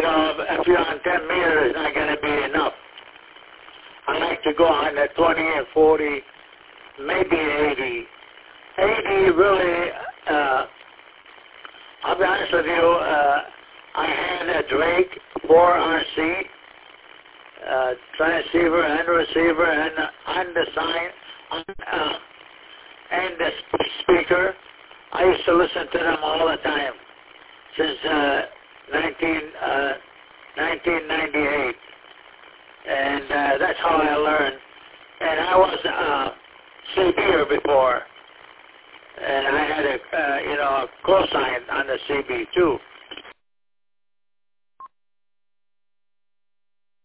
if you're on 10 meters, it's not going to be enough. I like to go on the 20 and 40, maybe 80. 80 really, I'll be honest with you, I had a Drake 4RC, transceiver and receiver and the sign and the speaker. I used to listen to them all the time since 1998. And that's how I learned. And I was CBer before. And I had a cosine on the CB too.